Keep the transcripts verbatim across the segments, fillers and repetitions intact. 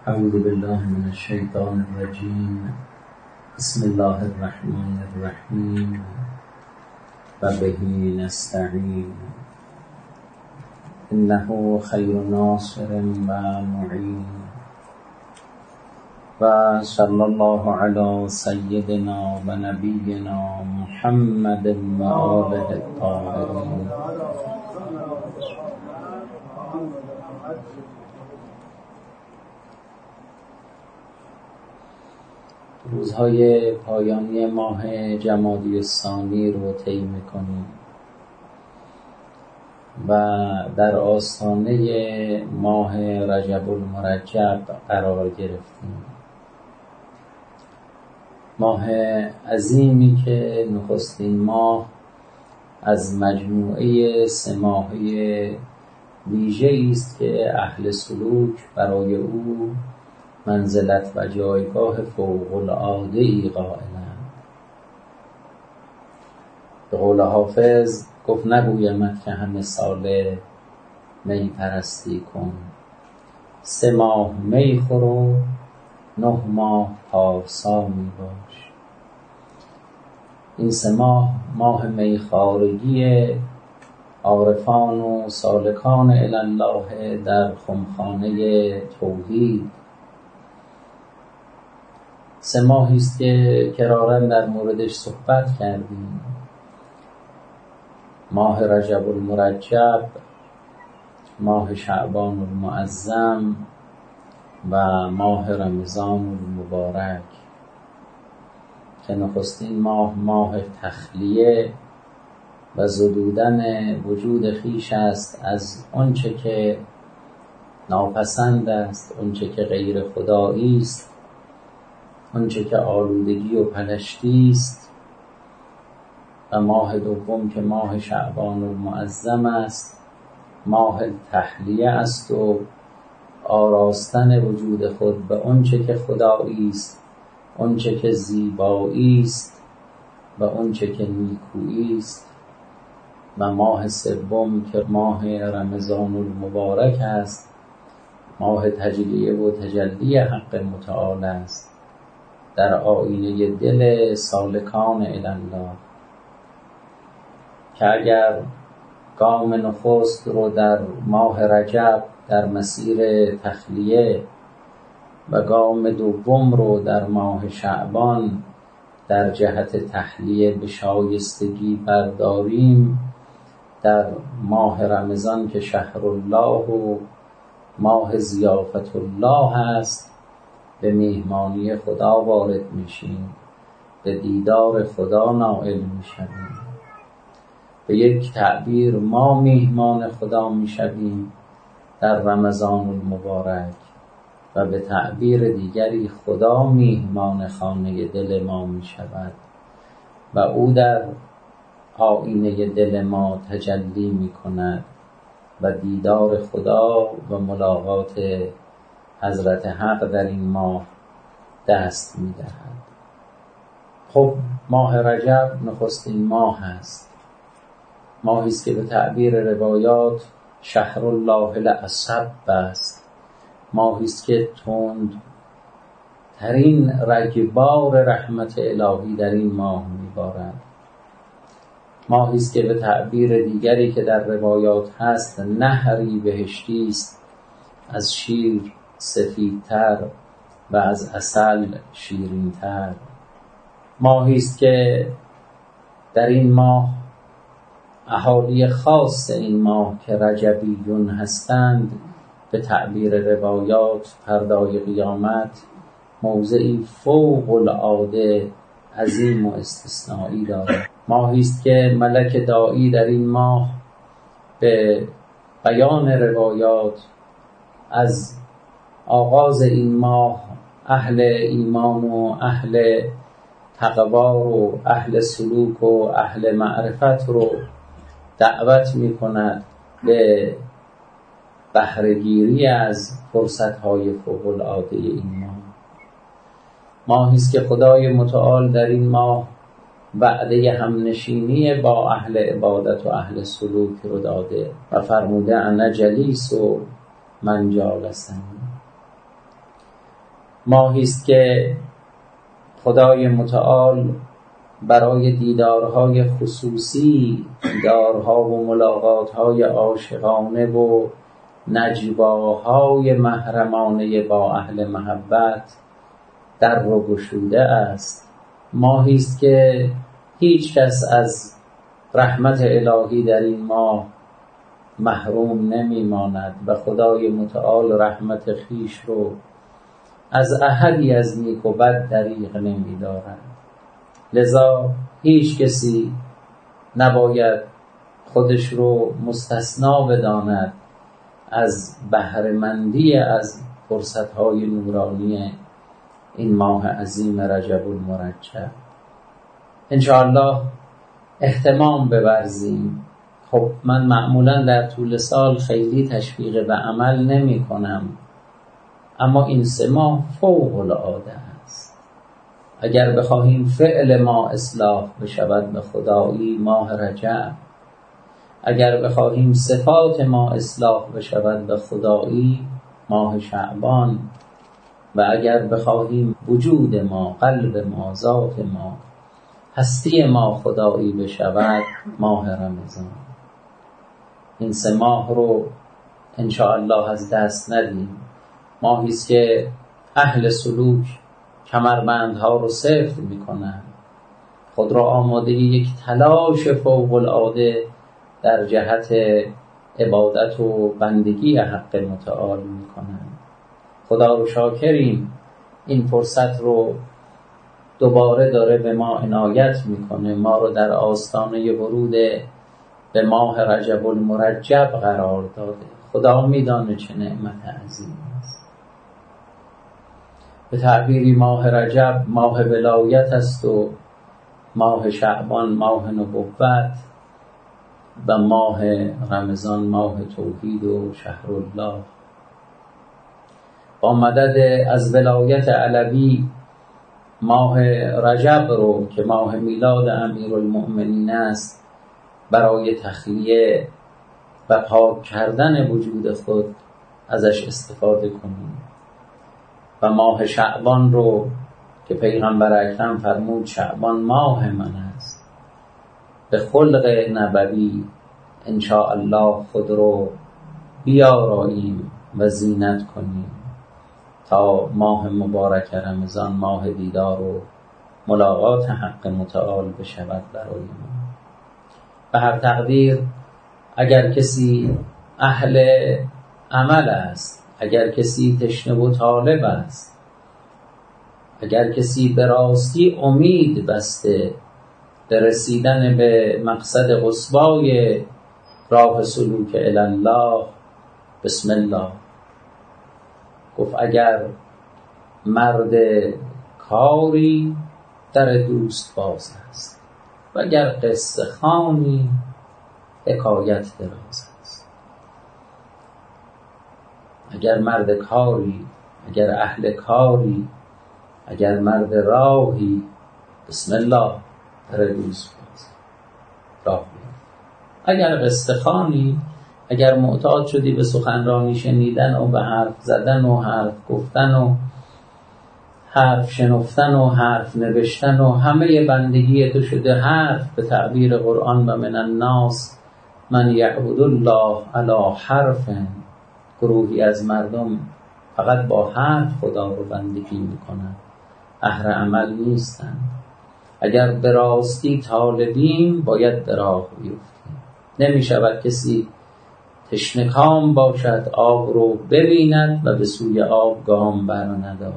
اعوذ بالله من الشیطان الرجیم. بسم الله الرحمن الرحیم و به نستعین. انه خیر ناصر و معین. و صلی الله علی سیدنا و نبینا محمد و آله الطاهرین. روزهای پایانی ماه جمادی الثانی رو طی می‌کنیم و در آستانه ماه رجب المرجب قرار گرفتیم. ماه عظیمی که نخستین ماه از مجموعه سه ماهه ویژه‌ای است که اهل سلوک برای او منزلت و جایگاه فوق العاده‌ای قائلند. به قول حافظ گفت نگویمت که همه ساله می پرستی کن، سه ماه می خور و نه ماه پارسا می باش. این سه ماه ماه میخوارگی عارفان و سالکان الی الله در خمخانه توحید. سه ماهی است که کراراً در موردش صحبت کردیم. ماه رجب المرجب، ماه شعبان المعظم و ماه رمضان المبارک که نخستین ماه ماه تخلیه و زدودن وجود خویش است از آنچه که ناپسند است، آنچه که غیر خدایی است، آنچه که آلودگی و پلشتی است. و ماه دوم که ماه شعبان المعظم است، ماه تحلیه است و آراستن وجود خود به آنچه که خدایی است، آنچه که زیبایی است و آنچه که نیکویی است. و ماه سوم که ماه رمضان المبارک است، ماه تجلیه و تجلی حق متعال است در آینه دل سالکان الی الله، که اگر گام نخست رو در ماه رجب در مسیر تخلیه و گام دوم رو در ماه شعبان در جهت تحلیه به شایستگی برداریم، در ماه رمضان که شهر الله و ماه ضیافت الله است، به میهمانی خدا وارد میشیم، به دیدار خدا نائل میشویم. به یک تعبیر ما میهمان خدا میشویم در رمضان المبارک و به تعبیر دیگری خدا میهمان خانه دل ما میشود و او در آینه دل ما تجلی میکند و دیدار خدا و ملاقات حضرت حق در این ماه دست می‌دهد. خب ماه رجب نخستین ماه است، ماهی است که به تعبیر روایات شهر الله الاصب است، ماهی است که تند ترین رگبار رحمت الهی در این ماه می‌بارد، ماهی است که به تعبیر دیگری که در روایات هست نهری بهشتی است، از شیر سفیدتر و از عسل شیرینتر. ماهی است که در این ماه اهالی خاص این ماه که رجبیون هستند به تعبیر روایات پردای قیامت موضعی فوق العاده عظیم و استثنایی دارد. ماهی است که ملک داعی در این ماه به بیان روایات از آغاز این ماه اهل ایمان و اهل تقوا و اهل سلوک و اهل معرفت رو دعوت می کند به بهره‌گیری از فرصت‌های فوق العاده این ماه. ماهی است که خدای متعال در این ماه وعده همنشینی با اهل عبادت و اهل سلوک رو داده و فرموده انا جلیس و من جالسنی. ماهی است که خدای متعال برای دیدارهای خصوصی، دیدارها و ملاقاتهای عاشقانه و نجواهای محرمانه با اهل محبت در رو گشوده است. ماهی است که هیچ کس از رحمت الهی در این ماه محروم نمی ماند و خدای متعال رحمت خیش رو از احدی از نیک و بد دریغ نمی دارد. لذا هیچ کسی نباید خودش رو مستثنا بداند از بهره‌مندی از فرصت‌های نورانی این ماه عظیم رجب المرجب. انشاءالله اهتمام بورزیم. خب من معمولا در طول سال خیلی تشویق به عمل نمی کنم، اما این سه ماه فوق العاده است. اگر بخواهیم فعل ما اصلاح بشود به خدایی، ماه رجب. اگر بخواهیم صفات ما اصلاح بشود به خدایی، ماه شعبان. و اگر بخواهیم وجود ما، قلب ما، ذات ما، هستی ما خدایی بشود، ماه رمضان. این سه ماه رو انشاءالله از دست ندیم. ماهی است که اهل سلوک کمربندها رو سفت میکنن، خود را آماده یک تلاش فوق العاده در جهت عبادت و بندگی حق متعال میکنن. خدا رو شاکریم این فرصت رو دوباره داره به ما عنایت میکنه، ما رو در آستانه ورود به ماه رجب المرجب قرار داده. خدا میدانه چه نعمت عظیم است. به تعبیری ماه رجب ماه ولایت است و ماه شعبان ماه نبوت و ماه رمضان ماه توحید و شهرالله. با مدد از ولایت علوی ماه رجب رو که ماه میلاد امیرالمؤمنین است برای تخلیه و پاک کردن وجود خود ازش استفاده کنیم، و ماه شعبان رو که پیغمبر اکرم فرمود شعبان ماه من است، به خلق نبوی انشاءالله خود رو بیاراییم و زینت کنیم تا ماه مبارک رمضان ماه دیدار و ملاقات حق متعال بشود برای ما. به هر تقدیر اگر کسی اهل عمل است، اگر کسی تشنه و طالب است، اگر کسی به راستی امید بسته به رسیدن به مقصد قصوای راه سلوک الی الله، بسم الله. گفت اگر مرد کاری در دوست باز است و اگر قصه خوانی حکایت دراز است. اگر مرد کاری، اگر اهل کاری، اگر مرد راهی، بسم الله در دوست باز راه بیار. اگر قصه خوانی، اگر معتاد شدی به سخنرانی شنیدن و به حرف زدن و حرف گفتن و حرف شنفتن و حرف نوشتن و همه بندگی تو شده حرف، به تعبیر قرآن و من الناس من یعبد الله علی حرف، گروهی از مردم فقط با حرف خدا رو بندگی میکنن، اهل عمل نیستن. اگر به راستی طالبیم باید به راه بیفتیم. نمی شود کسی تشنکام باشد آب رو ببیند و به سوی آب گام بر ندارد.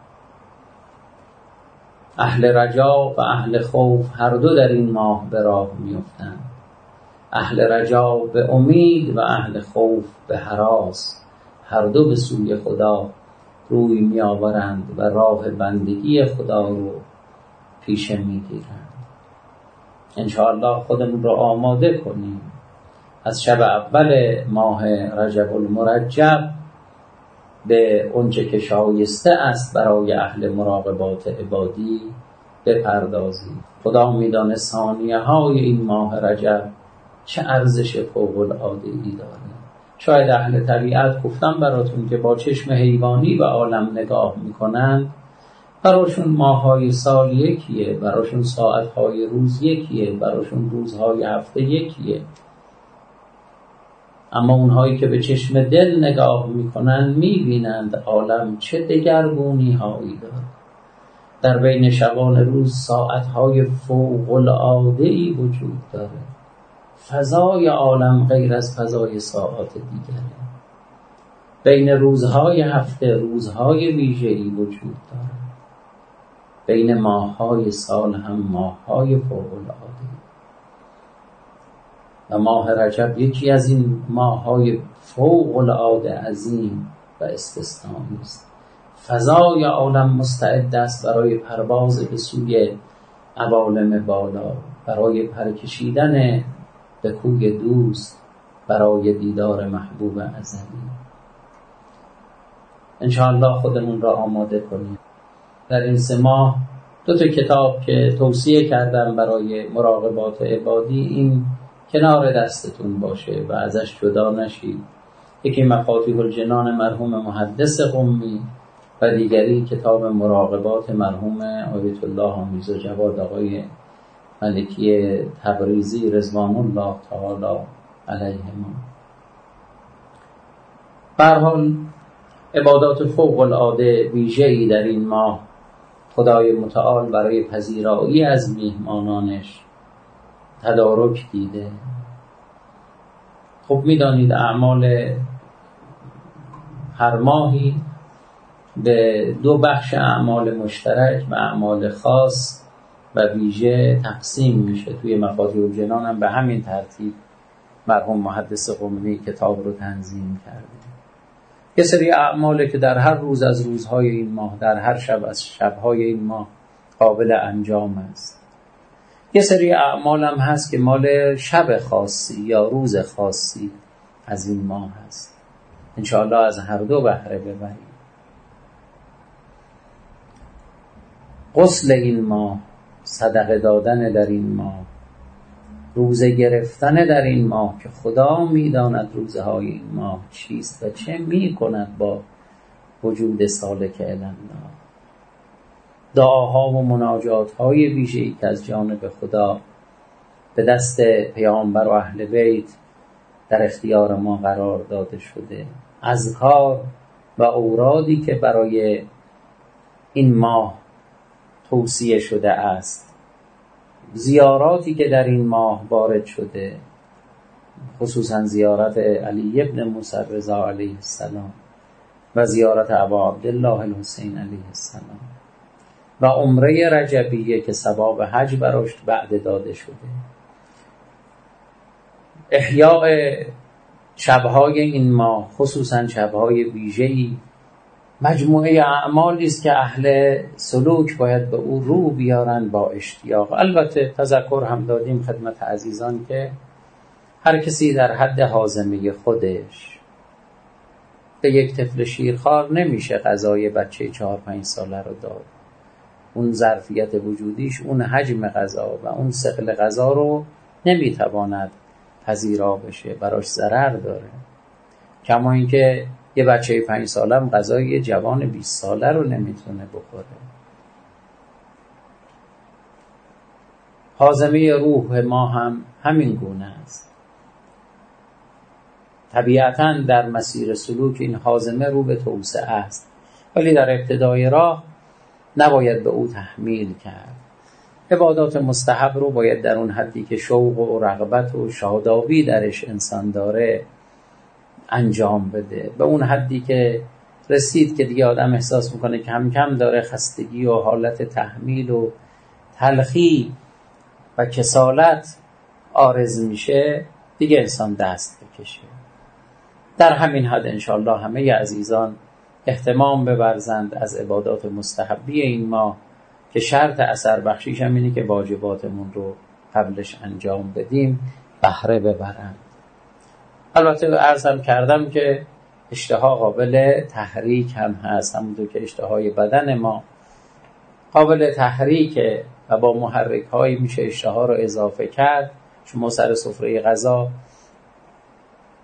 اهل رجا و اهل خوف هر دو در این ماه به راه میافتند. اهل رجا به امید و اهل خوف به هراس، هر دو به سوی خدا روی می آورند و راه بندگی خدا رو پیش می گیرند. انشاءالله خودمون رو آماده کنیم از شب اول ماه رجب المرجب به اونچه که شایسته است برای اهل مراقبات عبادی بپردازیم. خدا میدانه ثانیه های این ماه رجب چه ارزش فوق العاده ای داره. شاید اهل طبیعت گفتم براتون که با چشم حیوانی به عالم نگاه میکنند، براشون ماه‌های سال یکیه، براشون ساعت‌های روز یکیه، براشون روزهای هفته یکیه. اما اونهایی که به چشم دل نگاه میکنند میبینند عالم چه دگرگونی هایی داره. در بین شبان روز ساعت‌های فوق العاده‌ای وجود داره. فضای عالم غیر از فضای ساعات دیگره. بین روزهای هفته روزهای ویژه‌ای وجود داره. بین ماه‌های سال هم ماه‌های فوق العاده. و ماه رجب یکی از این ماه‌های فوق العاده عظیم و استثنایی است. فضای عالم مستعد است برای پرواز به سوی عوالم بالا، برای پرکشیدن به کوی دوست، برای دیدار محبوب ازلی. انشاءالله خودمون را آماده کنیم. در این سه ماه دو تا کتاب که توصیه کردم برای مراقبات عبادی، این کنار دستتون باشه و ازش جدا نشید. یکی مفاتیح الجنان مرحوم محدث قمی و دیگری کتاب مراقبات مرحوم آیت الله آمیز و جواد آقای ملکی تبریزی رضوان الله تعالی علیهما. به هر حال عبادات فوق العاده ویژه‌ای در این ماه خدای متعال برای پذیرایی از میهمانانش تدارک دیده. خب میدانید اعمال هر ماهی به دو بخش اعمال مشترک و اعمال خاص و ویژه تقسیم میشه. توی مفاتیح الجنان هم به همین ترتیب مرحوم محدث قمی کتاب رو تنظیم کرده. یه سری اعماله که در هر روز از روزهای این ماه، در هر شب از شبهای این ماه قابل انجام است. یه سری اعمال هم هست که مال شب خاصی یا روز خاصی از این ماه هست. انشاءالله از هر دو بهره ببریم. غسل این ماه، صدقه دادن در این ماه، روزه گرفتن در این ماه که خدا میداند روزه های این ماه چیست و چه میکند با وجود سالک الالله. دعاها و مناجات های ویژه‌ای که از جانب خدا به دست پیامبر و اهل بیت در اختیار ما قرار داده شده، اذکار و اورادی که برای این ماه توصیه شده است، زیاراتی که در این ماه وارد شده، خصوصا زیارت علی ابن موسی رضا علیه السلام و زیارت ابا عبدالله الحسین علیه السلام و عمره رجبیه که ثواب حج براش بعد داده شده. احیاء شبهای این ماه، خصوصا شبهای ویژه‌ای، مجموعه اعمالی است که اهل سلوک باید به او رو بیارن با اشتیاق. البته تذکر هم دادیم خدمت عزیزان که هر کسی در حد هاضمه خودش. به یک طفل شیرخوار نمیشه غذای بچه چهار پنج ساله رو داد. اون ظرفیت وجودیش، اون حجم غذا و اون ثقل غذا رو نمیتواند پذیرا بشه، براش ضرر داره. کما اینکه یه بچه پنج ساله هم غذای یه جوان بیست ساله رو نمیتونه بخوره. هاضمه روح ما هم همین گونه است. طبیعتاً در مسیر سلوک این هاضمه رو به توسعه است، ولی در ابتدای راه نباید به او تحمیل کرد. عبادات مستحب رو باید در اون حدی که شوق و رغبت و شادابی درش انسان داره انجام بده. به اون حدی که رسید که دیگه آدم احساس میکنه که کم کم داره خستگی و حالت تحمیل و تلخی و کسالت عارض میشه، دیگه انسان دست بکشه. در همین حد انشاءالله همه عزیزان اهتمام بورزند از عبادات مستحبی این ماه که شرط اثر بخشیش هم اینه که واجباتمون رو قبلش انجام بدیم، بهره ببرند. البته عرضم کردم که اشتها قابل تحریک هم هست، همونطور که اشتهای بدن ما قابل تحریکه و با محرک هایی میشه اشتها رو اضافه کرد. شما سر سفره غذا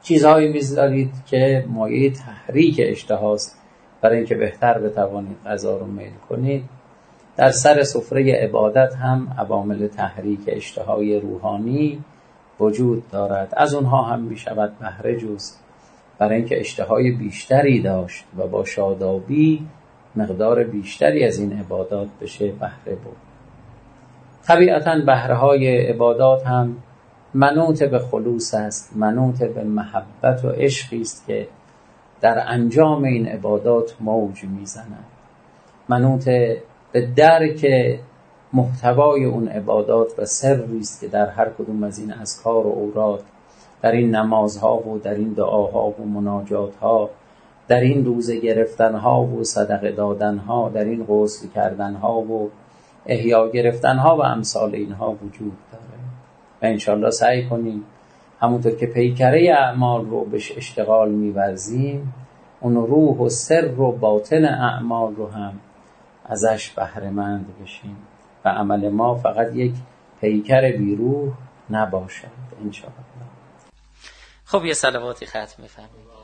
چیزهایی میذارید که مایه تحریک اشتهاست برای اینکه بهتر بتوانید غذا رو میل کنید. در سر سفره عبادت هم عوامل تحریک اشتهای روحانی وجود دارد. از اونها هم میشود بهره جست برای اینکه اشتهای بیشتری داشت و با شادابی مقدار بیشتری از این عبادات بشه بهره بود. طبیعتاً بهره‌های عبادات هم منوط به خلوص است، منوط به محبت و عشقی است که در انجام این عبادات موج میزند، منوط به درک محتوای اون عبادات و سری است که در هر کدوم از این اذکار و اوراد، در این نمازها و در این دعاها و مناجاتها، در این روزه گرفتنها و صدقه دادنها، در این غسل کردنها و احیا گرفتنها و امثال اینها وجود داره. و انشالله سعی کنیم همونطور که پیکره اعمال رو بهش اشتغال می‌ورزیم، اون روح و سر و باطن اعمال رو هم ازش بهره‌مند بشیم و عمل ما فقط یک پیکر بیروح نباشد انشالله. خب یه صلواتی ختم می‌فرمایید.